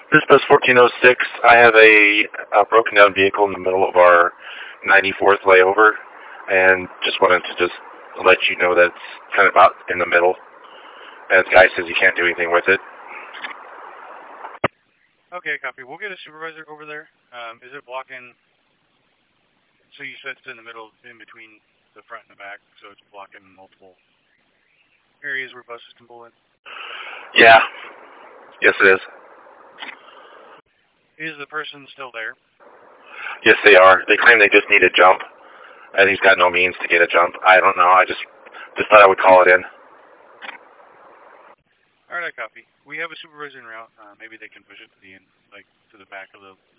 This bus 1406, I have a broken down vehicle in the middle of our 94th layover, and just wanted to just let you know that it's kind of out in the middle, and the guy says he can't do anything with it. Okay, copy. We'll get a supervisor over there. Is it blocking? So you said it's in the middle, in between the front and the back, so it's blocking multiple areas where buses can pull in? Yeah. Yes, it is. Is the person still there? Yes, they are. They claim they just need a jump, and he's got no means to get a jump. I don't know. I just thought I would call it in. All right, I copy. We have a supervisor en route. Maybe they can push it to the end, like to the back of the